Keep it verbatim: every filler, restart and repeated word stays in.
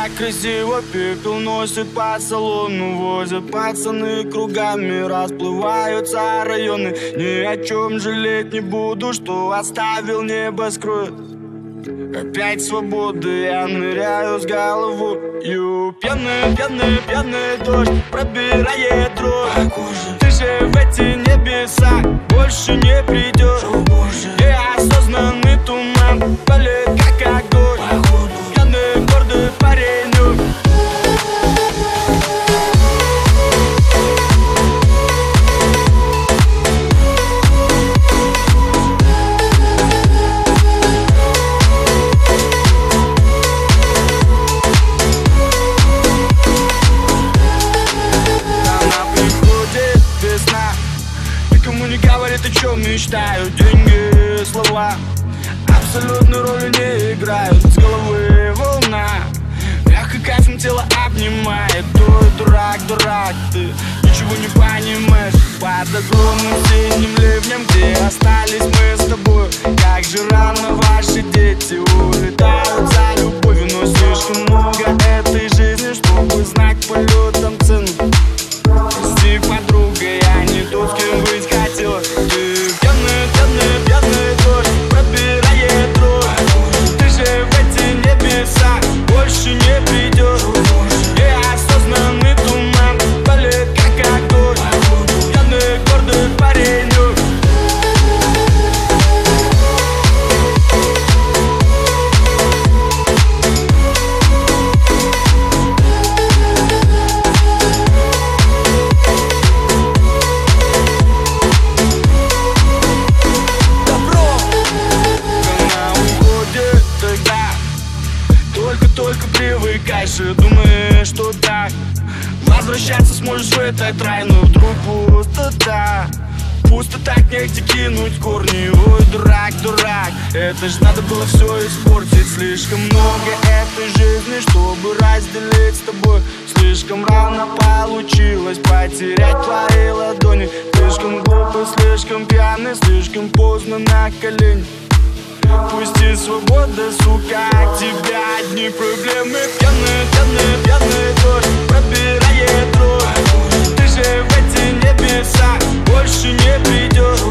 так красиво, пепел носит по салону. Возят пацаны кругами, расплываются районы. Ни о чем жалеть не буду, что оставил небоскреб. Опять свободы, я ныряю с головою. Пьяный, пьяный, пьяный дождь пробирает дрожь. Ты же в эти небеса больше не придешь. Неосознанный туман палит как огонь. Пьяный, гордый паренек. Никому не говорит, о чем мечтаю. Деньги, слова абсолютной роли не играют. С головы волна, мягко кайфом тело обнимает. Ой, дурак, дурак, ты ничего не понимаешь. Под огромным синим ливнем, где остались мы с тобой. Как же рано ваши дети улетают за любовью. Но слишком много этой жизни, чтобы знать полетом цену. Прости, подруга, я не тот, с кем быть хотела. Ты пьяный, пьяный, пьяный дождь пробирает дрожь. Ты же в эти небеса больше не придешь. Неосознанный туман палит как огонь. Пьяный, гордый паренек. Только привыкаешь и думаешь, что так возвращаться сможешь в этот рай. Но вдруг пустота. Пусто так негде кинуть корни. Ой, дурак, дурак, это ж надо было все испортить. Слишком много этой жизни, чтобы разделить с тобой. Слишком рано получилось потерять твои ладони. Слишком глупый, слишком пьяный, слишком поздно на колени. Пусти свобода, сука, от тебя одни проблемы. Пьяный, пьяный, пьяный дождь пробирает дрожь. Ты же в эти небеса больше не придешь.